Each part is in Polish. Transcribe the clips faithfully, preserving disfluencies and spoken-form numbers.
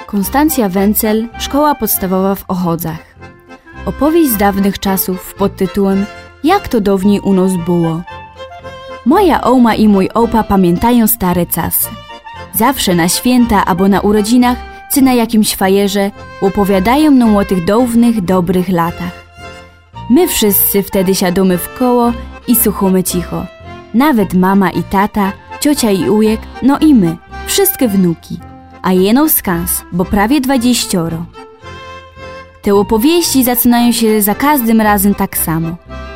Konstancja Wencel, szkoła podstawowa w Ochodzach. Opowieść z dawnych czasów pod tytułem Jak to dawniej u nas było. Moja ołma i mój ołpa pamiętają stare czasy. Zawsze na święta albo na urodzinach czy na jakimś fajerze opowiadają nam o tych dawnych, dobrych latach. My wszyscy wtedy siadamy w koło i słuchamy cicho. Nawet mama i tata, ciocia i ujek, no i my, wszystkie wnuki. A jeno skans, bo prawie dwadzieścioro. Te opowieści zaczynają się za każdym razem tak samo.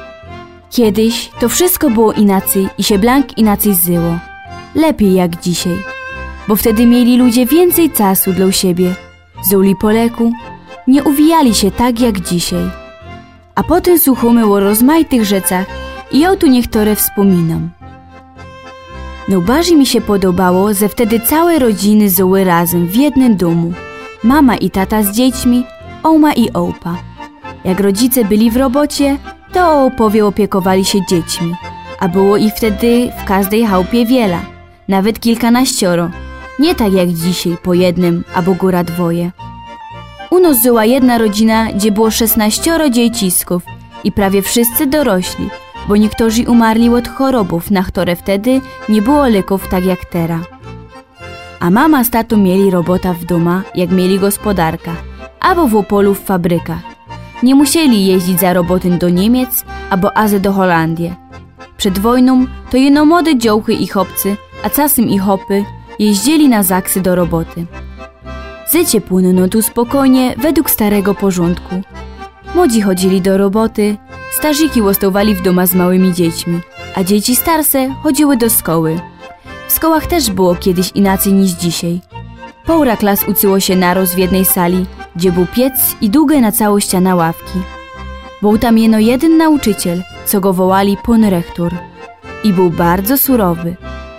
Kiedyś to wszystko było inaczej i się blank inaczej zyło. Lepiej jak dzisiaj, bo wtedy mieli ludzie więcej czasu dla siebie. Zuli po leku, nie uwijali się tak jak dzisiaj. A potem słuchamy o rozmaitych rzeczach i ja tu niektóre wspominam. Najbardziej mi się podobało, że wtedy całe rodziny żyły razem w jednym domu. Mama i tata z dziećmi, ołma i ołpa. Jak rodzice byli w robocie, to o ołopowie opiekowali się dziećmi, a było ich wtedy w każdej chałupie wiele, nawet kilkanaścioro. Nie tak jak dzisiaj, po jednym albo góra dwoje. U nas żyła jedna rodzina, gdzie było szesnaścioro dziecisków i prawie wszyscy dorośli, bo niektórzy umarli od chorobów, na które wtedy nie było leków tak jak teraz. A mama z tatą mieli robota w domu, jak mieli gospodarka, albo w opolu w fabrykach. Nie musieli jeździć za robotę do Niemiec, albo azy do Holandii. Przed wojną to jeno młode dziołchy i chłopcy, a czasem i chopy, jeździli na zaksy do roboty. Życie płynęło tu spokojnie, według starego porządku. Młodzi chodzili do roboty, starzyki łostowali w domu z małymi dziećmi, a dzieci starsze chodziły do szkoły. W szkołach też było kiedyś inaczej niż dzisiaj. Półra klas uczyło się naraz w jednej sali, gdzie był piec i długie na całą ścianę ławki. Był tam jeno jeden nauczyciel, co go wołali pan rektor. I był bardzo surowy.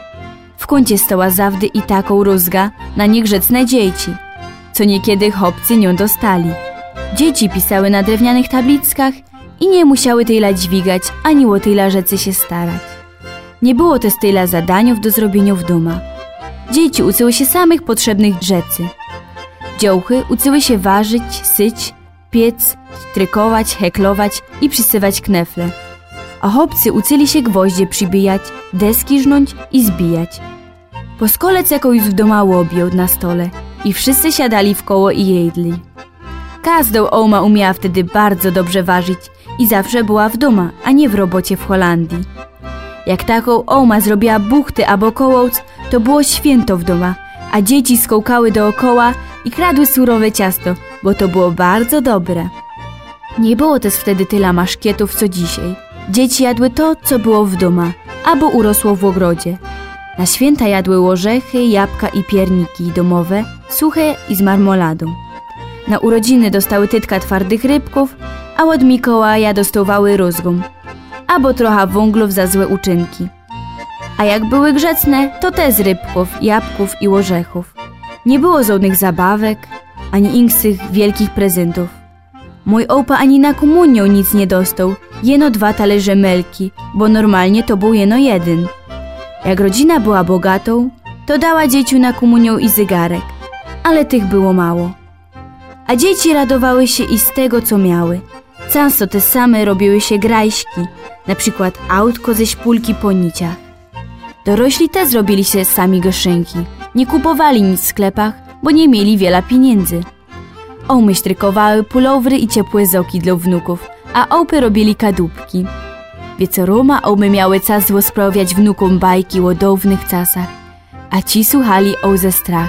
W kącie stała zawdy i taką rózga na niegrzeczne dzieci, co niekiedy chłopcy nią dostali. Dzieci pisały na drewnianych tabliczkach i nie musiały tyle dźwigać, ani o tyle rzeczy się starać. Nie było też tyle zadaniów do zrobienia w domu. Dzieci uczyły się samych potrzebnych rzeczy. Dziołchy uczyły się ważyć, syć, piec, trykować, heklować i przysywać knefle. A chłopcy uczyli się gwoździe przybijać, deski żnąć i zbijać. Poskolec jakoś w domu objął na stole i wszyscy siadali w koło i jedli. Każda ołma umiała wtedy bardzo dobrze ważyć i zawsze była w domu, a nie w robocie w Holandii. Jak taką ołma zrobiła buchty albo kołołc, to było święto w domu, a dzieci skołkały dookoła i kradły surowe ciasto, bo to było bardzo dobre. Nie było też wtedy tyle maszkietów co dzisiaj. Dzieci jadły to, co było w domu, albo urosło w ogrodzie. Na święta jadły orzechy, jabłka i pierniki domowe, suche i z marmoladą. Na urodziny dostały tytka twardych rybków, a od Mikołaja dostawały rózgą, albo trochę wąglów za złe uczynki. A jak były grzeczne, to te z rybków, jabłków i orzechów. Nie było żadnych zabawek, ani innych wielkich prezentów. Mój ołpa ani na komunię nic nie dostał, jeno dwa talerze melki, bo normalnie to był jeno jeden. Jak rodzina była bogatą, to dała dzieciu na komunię i zegarek, ale tych było mało. A dzieci radowały się i z tego, co miały. Często te same robiły się grajśki, na przykład autko ze szpulki po niciach. Dorośli też zrobili się sami geszynki. Nie kupowali nic w sklepach, bo nie mieli wiele pieniędzy. Ołmy sztrykowały pulowry i ciepłe zoki dla wnuków, a ołpy robili kadłubki. Wieczoroma ołmy miały czas rozprawiać wnukom bajki o dawnych czasach, a ci słuchali oł ze strach.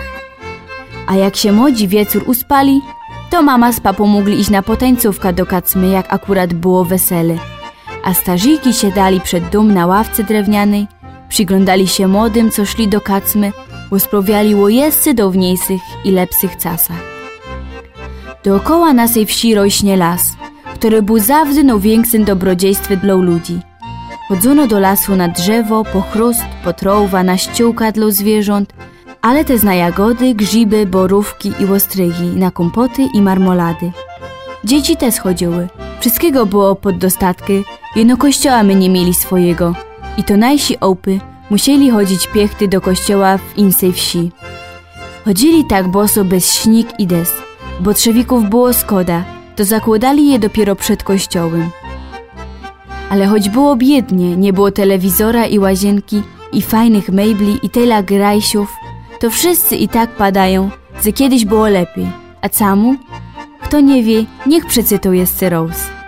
A jak się młodzi wieczór uspali, to mama z papą mogli iść na potańcówkę do kacmy, jak akurat było wesele. A starzyki siadali przed dom na ławce drewnianej, przyglądali się młodym, co szli do kacmy, rozprawiali o jeszcze dawniejszych i lepszych czasach. Dookoła naszej wsi rośnie las, który był zawsze największym dobrodziejstwem dla ludzi. Chodzono do lasu na drzewo, po chrust, po trąba, na ściółka dla zwierząt, ale też na jagody, grzyby, borówki i ostrygi, na kompoty i marmolady. Dzieci też chodziły. Wszystkiego było pod dostatki, jeno kościoła my nie mieli swojego. I to najsi ołpy musieli chodzić piechty do kościoła w innej wsi. Chodzili tak boso bez śnig i des, bo trzewików było skoda, to zakładali je dopiero przed kościołem. Ale choć było biednie, nie było telewizora i łazienki, i fajnych mebli, i tyle grajsiów, to wszyscy i tak padają, że kiedyś było lepiej. A camu? Kto nie wie, niech przecytuje Rose.